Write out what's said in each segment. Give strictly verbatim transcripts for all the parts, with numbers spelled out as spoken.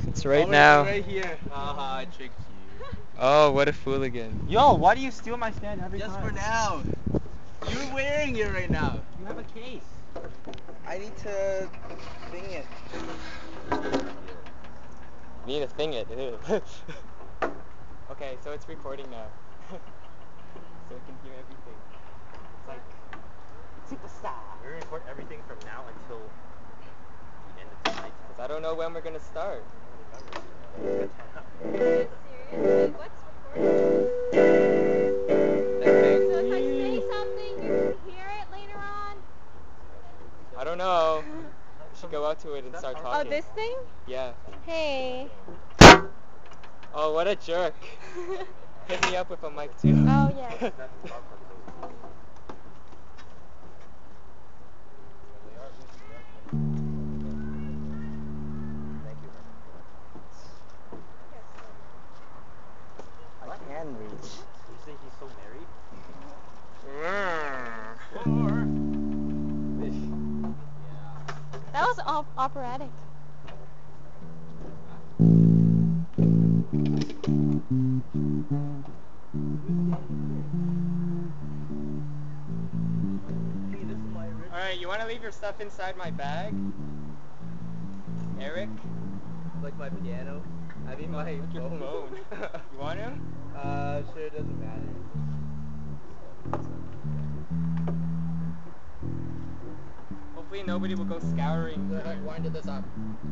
It's right oh, now. It's right here. Haha, I tricked you. Oh, what a fooligan. Yo, why do you steal my stand every Just time? for now. You're wearing it right now. You have a case. I need to thing it. You need to thing it. Ew. Okay, so it's recording now. So we can hear everything. It's like superstar. We're gonna record everything from now until the end of tonight. Because I don't know when we're going to start. Serious? Wait, what's recording? Okay. So if I say something, you can hear it later on? I don't know. We should go out to it and start Oh, talking. this thing? Yeah. Hey. Oh, what a jerk. Hit me up with a mic too. Oh, yes. I can reach. You say he's so married? That was op- operatic. Alright, you want to leave your stuff inside my bag? Eric? Like my piano. I mean my Like your phone. phone. You want him? Uh, sure, it doesn't matter. Hopefully nobody will go scouring. Go ahead, wind this up.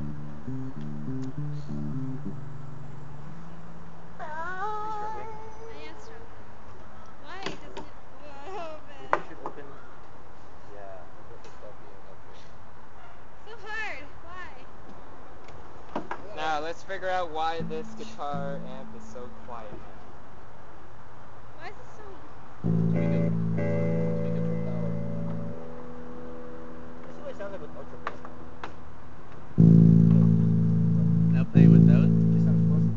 Why doesn't it open? You should open. Yeah. So hard. Why? Now let's figure out why this guitar amp is so quiet. Why is it so... This is what it sounds like with ultra bass. Now play without. Just sounds close.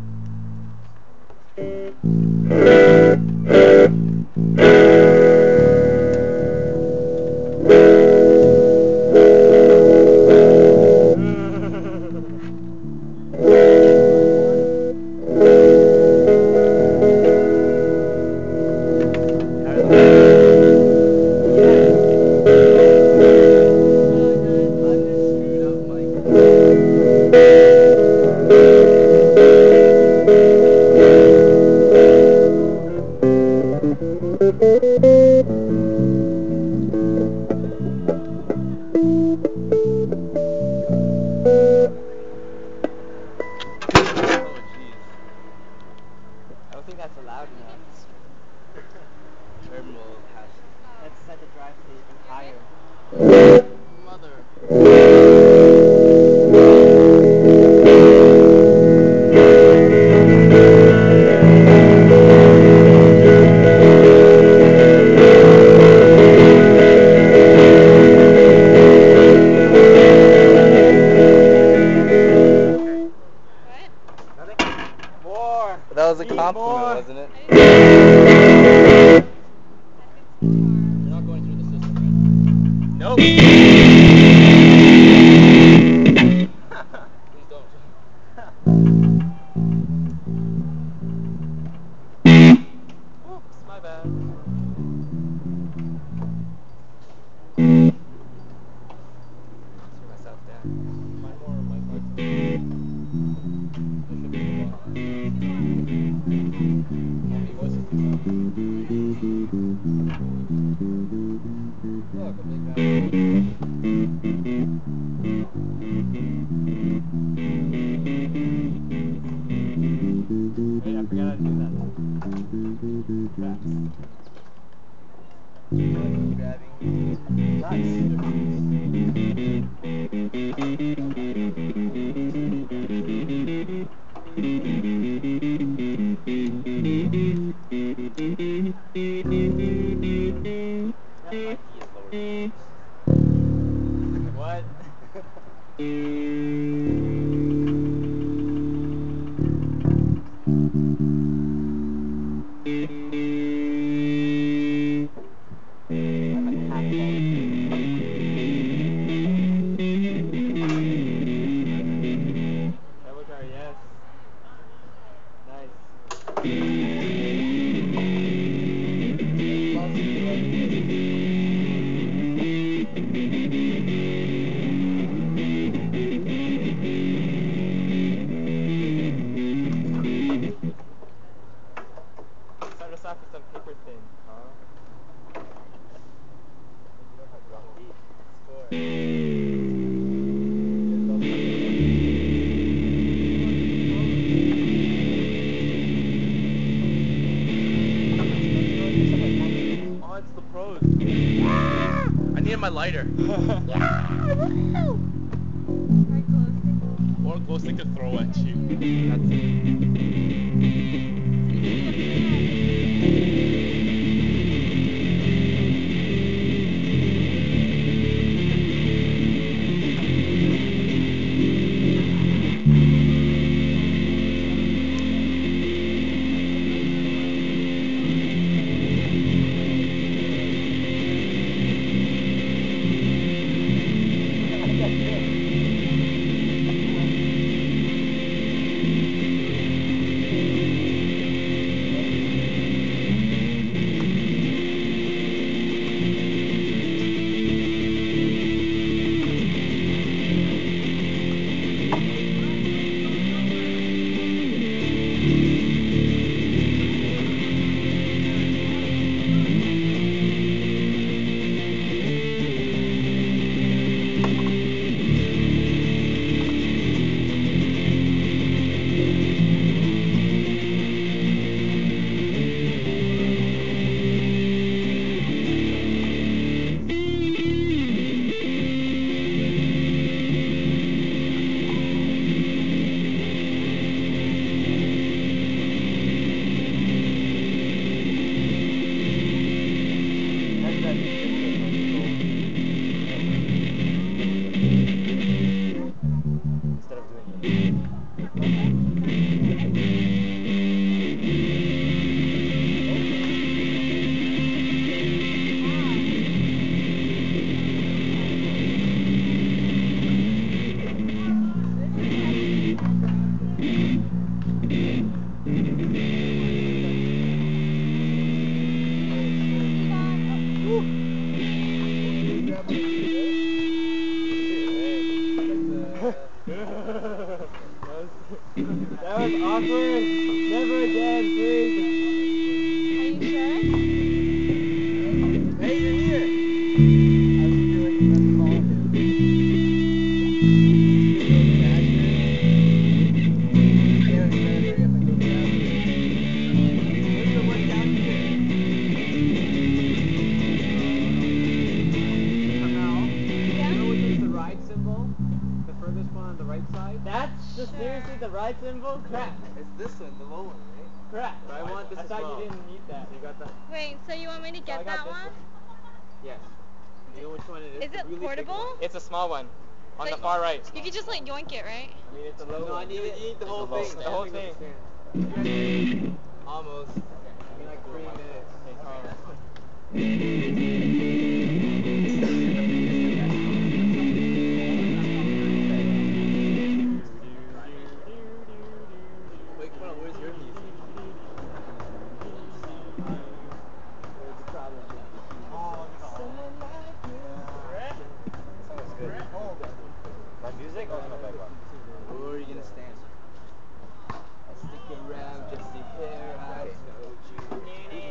I don't think that's allowed enough. Terminal has Let's set the drive to even higher. mother. What? Nothing? Four. That was a Three, compliment, four. wasn't it? I didn't... You're not going through the system, right? Nope. Please don't. Oops, my bad. Threw myself down. Find more mic parts. There should be a lot. How many voices do you have? Look, a big Wait, I forgot how to do that. grabbing. Nice. my lighter. Yeah, woohoo! Or glow stick. Or a glow stick to throw at you. Instead of doing it. That was awkward. Never again, please. Are you sure? Hey, you're here. I was feeling you have to call him. Yeah, it's better if I go grab it. Where's the one down here? Yeah. You know which is the ride symbol? The furthest one on the right side? That's just Sure. seriously the right symbol? Crap. It's this one, the low one, right? Crap. But I want this I as thought well. you didn't need that. You got that? Wait, so you want me to I get got that this one? Yes. You know which one it is? Is The it really big portable? one. It's a small one. On Like- the far right. You could just like yoink it, right? I mean, it's a low No, I one. need, you need the whole low thing. one. The whole Standing thing. with the stand. Almost. In like three minutes. Hey, Carl. Wait, come on, where's your music? My music or my background? Where are you gonna stand? I stick around just to hear I told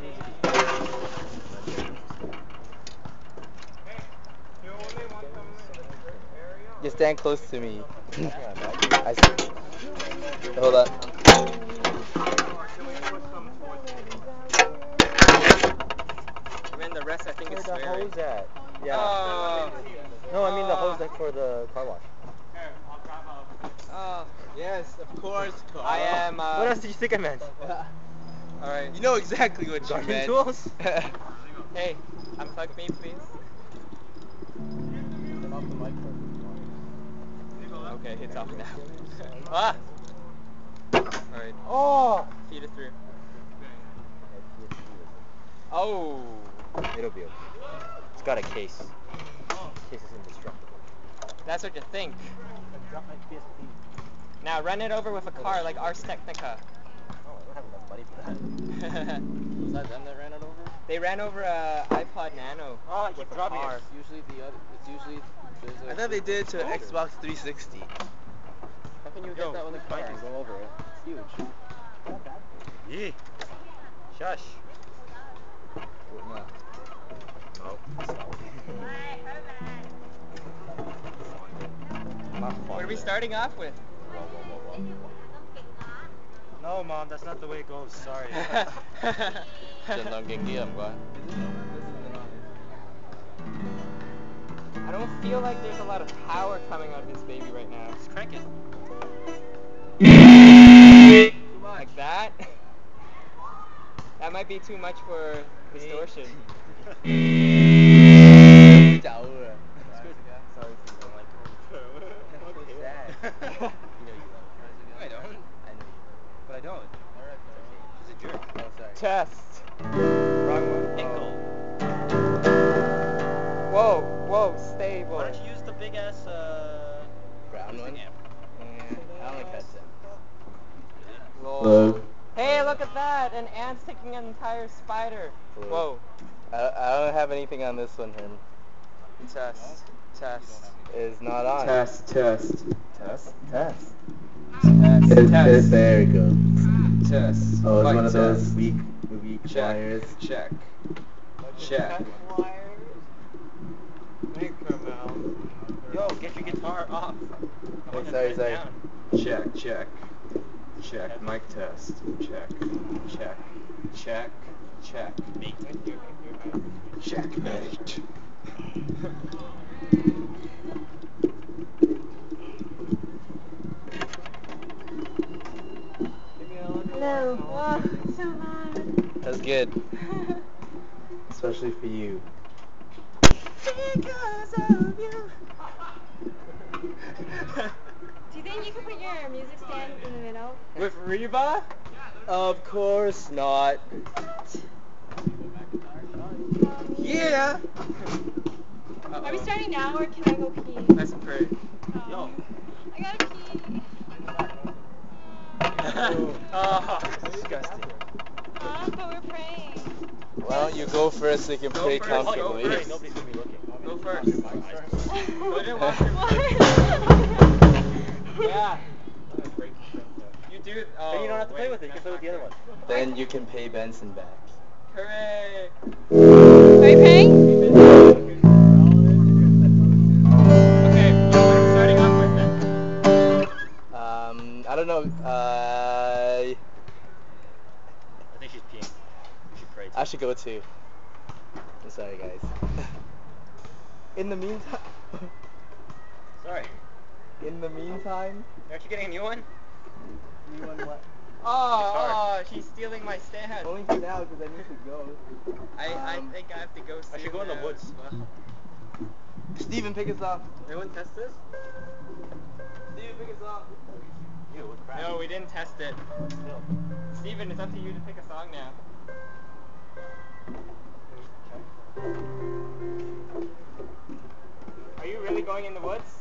you. You stand close to me. I see. Hold up. And then the rest I think is Where the swearing. hose at? Yeah. Oh. No, I mean the hose like for the car wash. Oh. Yes, of course, Carl. I am. Uh, What else did you think I meant? All right. You know exactly what you Garden meant. tools? Hey, unplug me, please. Turn off the mic first. Okay, it's off now. ah. All right. Oh! Feed it through. Oh. It'll be okay. It's got a case. Case is indestructible. That's what you think. I dropped my P S P. Now run it over with a car like Ars Technica. Oh, I don't have enough money for that. Was that them that ran it over? They ran over a iPod Nano. Oh, I with keep a dropping car. it. Usually the other, it's usually. there's a- I thought they did to Oh. Xbox three sixty. How can you Yo, get that with a car Mike and is- go over it? It's huge. Yeah. Shush. No. No. Not fun. What are we starting off with? No, Mom, that's not the way it goes. Sorry. Chân lang kinh nghiệm quá. I don't feel like there's a lot of power coming out of this baby right now. Just crank it. Like that? That might be too much for distortion. Sorry, Sorry if you don't like it. so sad. You know you love it. I don't. I know you love But I don't. She's a jerk. it. Oh, sorry. Test. Wrong one. Ankle. Whoa, whoa, stable. Why don't you use the big ass uh Brown boosting one? amp? Yeah, I don't like headset. Lol. Hey, look at that! An ant's taking an entire spider. Cool. Whoa. I, I don't have anything on this one, Herm. Test. Test. It's not on. Test. Test. Test. Test. Test. It, Test. it, there you go. Test. Oh, it's Mic one of those test. weak, weak Check. wires. Check. Check. Yo, get your guitar off. I Hey, want to sorry, put it sorry. down. Check. Check. Check. Mic test. Check. Check. Check. Check. Me. Checkmate. Hello. Whoa, so loud. That's good. Especially for you. Because of you. Do you think you could put your music stand in the middle? With Reba? Of course not. Yeah. Are we starting now or can I go pee? Let's pray. Oh. I gotta pee. Oh, disgusting. Huh? But we're praying. Why don't you go first so you can Go pray first, go comfortably? first. Nobody's gonna be looking. Go first. Go to wash your What? Yeah. You do. Oh, Then you don't have to play wait, with it. You can that's play with the other not one. Then you can pay Benson back. good. Hooray. Are you paying? Okay, what are we starting off with then? Um, I don't know. Uh, I think she's peeing. You should pray too. I should go too. I'm sorry, guys. In the meantime, Sorry. in the meantime, Aren't you getting a new one? you want what? Oh, Guitar. oh, she's stealing my stand. Only for now because I need to go. I, I Um, think I have to go soon. I should go in the now. woods. Steven, pick us up. Anyone test this? Steven, pick us up. Ew, what crap. No, we didn't test it. Still. Steven, it's up to you to pick a song now. Are you really going in the woods?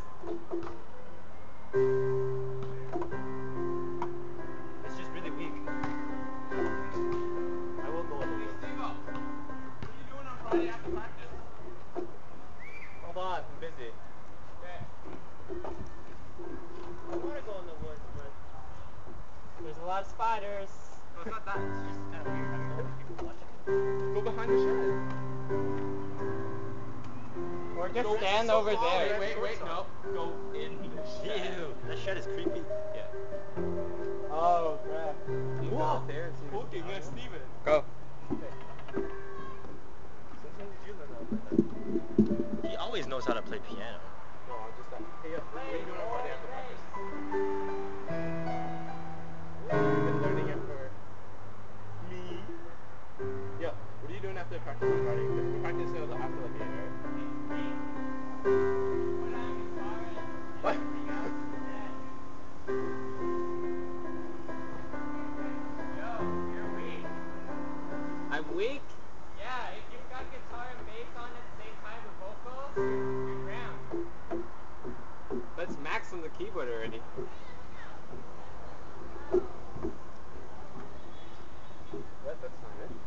It's just really weak. I will go in the woods. What are you doing on Friday after practice? Hold on, I'm busy. Okay. I want to go in the woods, but There's a lot of spiders. no, it's not that. It's just kind of weird. I don't know if people watching. Go behind the shed. Or just stand over there. Wait, wait, no. Go in the shed. Ew, that shed is creepy. Yeah. Oh, crap. Whoa. Poking at Steven. Go. He always knows how to play piano. No, I'm just like, hey, yo, what are you doing on Friday after practice? You've been learning it for me. Yo, what are you doing after practice on Friday? Because we practice it after like eight, right? What? I'm weak? Yeah, if you've got guitar and bass on at the same time with vocals, you're, you're drowned. That's Max on the keyboard already. What? That's not it.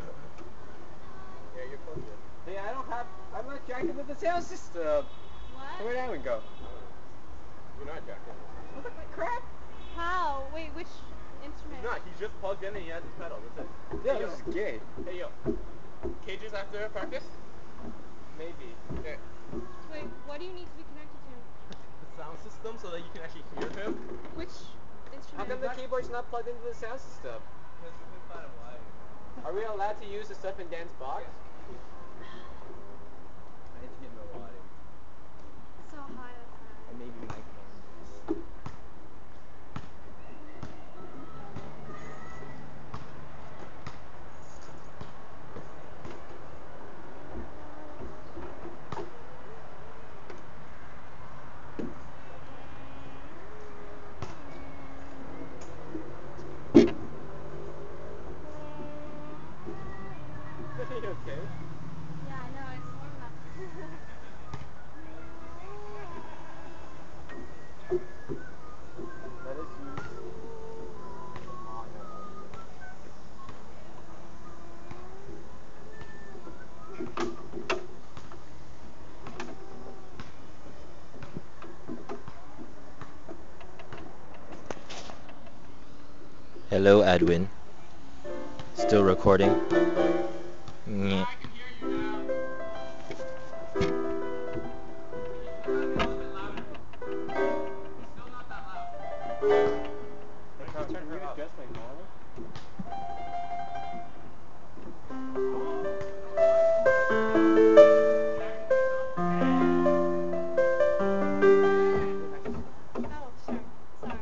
Yeah, you're close there. Hey, I don't have, I'm not jacked into the sound system. What? Where'd that one go? You're not jacking. What the crap? How? Wait, which instrument? He's not. He's just plugged in and he has his pedal. That's it. Yeah, Hey, yo. this is gay. Hey, yo. Cages after practice? Maybe. Okay. Wait, what do you need to be connected to? The sound system so that you can actually hear him. Which How come instrument? the keyboard's not plugged into the sound system? Are we allowed to use the stuff in Dan's box? I need to get my water. Hello, Edwin. Still recording? Nyeh. Oh, sure. Sorry.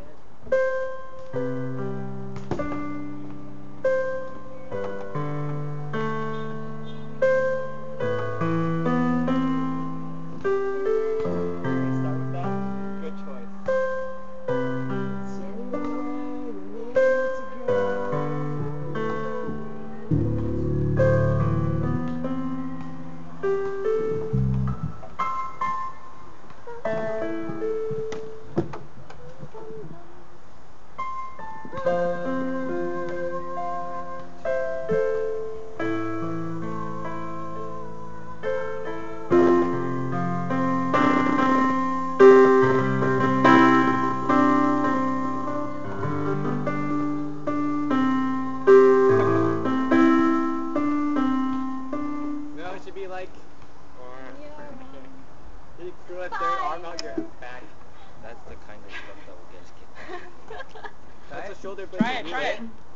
Start with that. Good choice. No, it should be like, Yeah. you throw a third Bye. arm out your back. That's the kind of stuff that will get us kicked out. That's a shoulder blade. Try it, try it.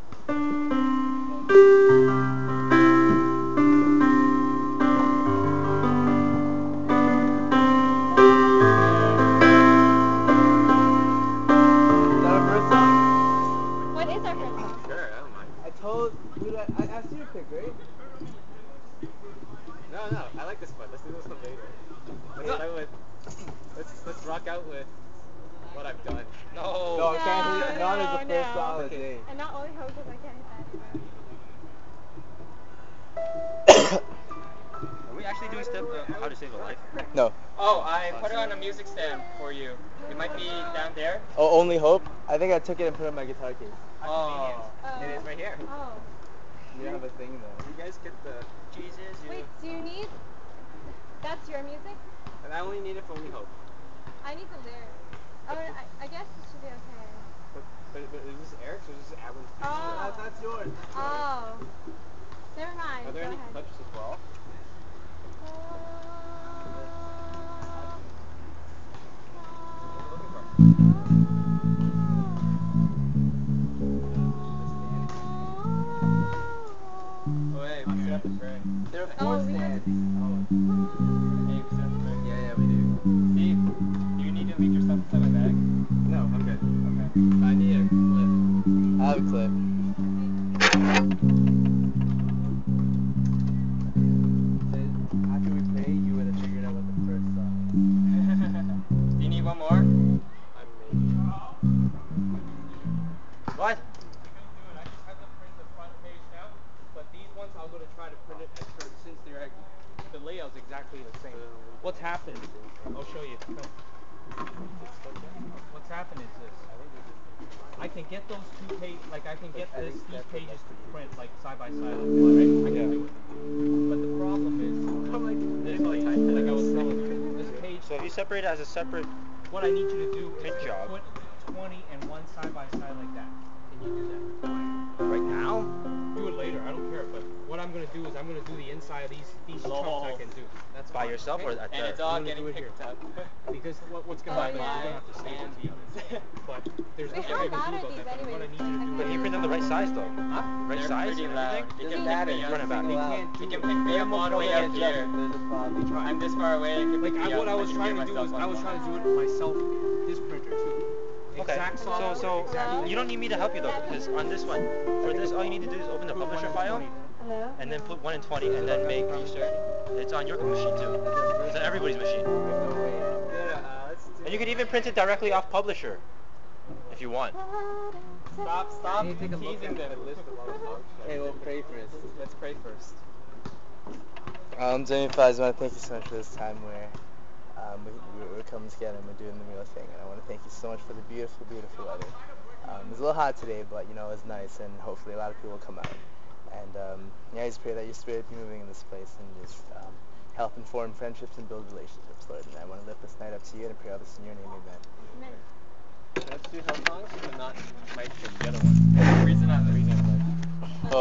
Is that our first song? What is our first song? Sure, I don't mind. I told, dude, I, I asked you to pick, right? No, no, I like this one. Let's do this one later. Let's start with, let's, let's rock out with what I've done. No. No, I'm trying to hit No, not as the no, first no. song of the day. And not only hope because I can't hit that anymore. Are we actually doing step uh, how to save a life? No. Oh, I put it on a music stand for you. It might be down there. Oh, Only Hope? I think I took it and put it in my guitar case. Oh, Oh. it is right here. Oh. You don't have a thing though. You guys get the, Jesus, you. Wait, do you need... That's your music? and I only need it for Only Hope. I need the lyrics. Oh, I, I guess it should be okay. But, but, but is this Eric's or is this Adam's? Oh. That, that's yours. Oh. Never mind. Are there Go any ahead. clips as well? Oh, hey, we set up the pray. There are Oh, four we have- stands. Hey, we set up the pray. Yeah, yeah, we do. Steve, do you need to leave your stuff inside my bag? No, I'm good. Okay. I need a clip. I have a clip. Said after we play, you would have figured out what the first song Do you need one more? I'm maybe. What? I just have them print the front page now, but these ones I'm going to try to print it as short since they're ex- the layout's exactly the same. What's happened? I'll show you. Come. What's happened is this. I can get those two pages, like I can get this, these pages to print like side by side, like that, right? I can do it. But the problem is, this page, like I was telling you, this page. So if you separate it as a separate, What I need you to do is Good to job. put twenty and one side by side like that. Can you do that? right now? Do it later. I don't care. But what I'm gonna do is I'm gonna do the inside of these these chunks I can do. That's By fine, yourself okay? or at And the... it's all I'm gonna getting do it here. picked up. Because what, what's gonna Oh, happen is yeah. you're gonna have to save And it. But there's Wait, nothing how I can loud do are about these that. But what I need you to anyways? do But is you print them the right size though. Huh? Right They're size pretty and loud. everything? They Doesn't can matter. pick me Run up. it back. They Wow. can't They do can it. pick me up all the way up here. There's a problem. I'm this far away. They can pick Like me I, up. what I was can trying get to do is myself I on was one. trying to do it myself. This printer too. Okay, Exact so software, so exact- you don't need me to help you though, because on this one, for this all you need to do is open the Put one publisher and file twenty. Hello? and then put one and twenty and then make. Are you sure? It's on your machine too. It's on everybody's machine. There's no way. Yeah, uh, let's do And you can even print it directly off publisher, if you want. Stop, stop Can you take a look teasing at them. the list of all the songs? Okay, we'll pray first. Let's pray first. Um, Jamie Fives, I want to thank you so much for this time where um, we, we're coming together and we're doing the real thing. And I want to thank you so much for the beautiful, beautiful weather. Um, it's a little hot today, but you know, it's nice and hopefully a lot of people will come out. And um, yeah, I just pray that your spirit be moving in this place and just um, help inform friendships and build relationships, Lord. And I want to lift this night up to you and I pray all this in your name, amen. Amen. Let's do Hillsongs, but not Mike, the other one.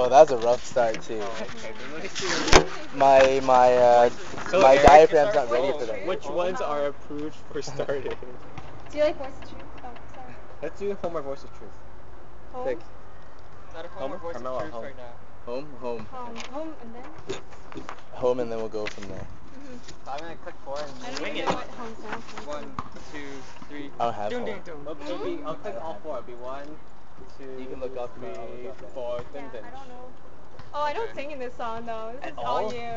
Oh, that's a rough start too. Oh, okay, then let me see. My my uh So my Eric, diaphragm's not ready for that. Which ones are approved for starters? Do you like Voice of Truth? Oh, sorry. Let's do Homer Voice of Truth. Home? Pick. Not a Homer, Voice Carmelo, of Truth home. right now. Home, home, Home. Home and then? home, and then we'll go from there. Mm-hmm. So I'm gonna click four I and don't wing even it. know what home sounds like. One, two, three. I don't have Dun, home. dun, dun. It'll, it'll be, I'll click all four. It'll be one, two, You can look up, three, I'll look up that. four, Yeah, dun, dun. I don't know. Oh, I don't Okay. sing in this song though. This At is all? all you.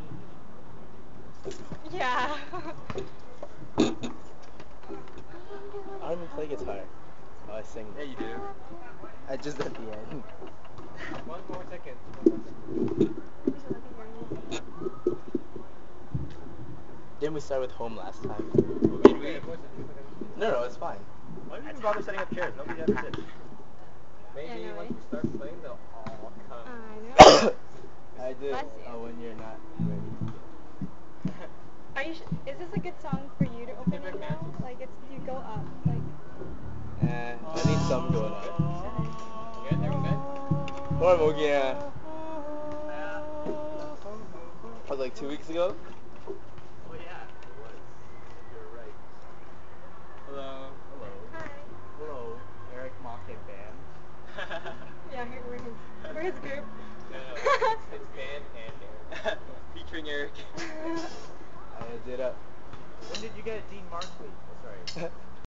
Yeah. I don't even play guitar. Oh, I sing. Yeah, you do. I just at the end. One more second. One more second. Didn't we start with home last time? Did we? No, no, it's fine. Why did you bother setting up chairs? Nobody ever sits. Maybe Yeah, no once way. we start playing, they'll all come. I know. I did. Bless you. Oh, when you're not ready. Are you? Sh- is this a good song for you to open it now? Like it's you go up like. Eh, I need some going up. Good? Everyone good? More Mogia. Was like two weeks ago? Oh yeah, it was. You're right. Hello. Hello. Hi. Hello. Eric Mocket Band. Yeah, here, we're his, we're his group. No, no, it's, it's Dan and Eric. Featuring Eric. I did up. When did you get Dean Markley? Oh, sorry.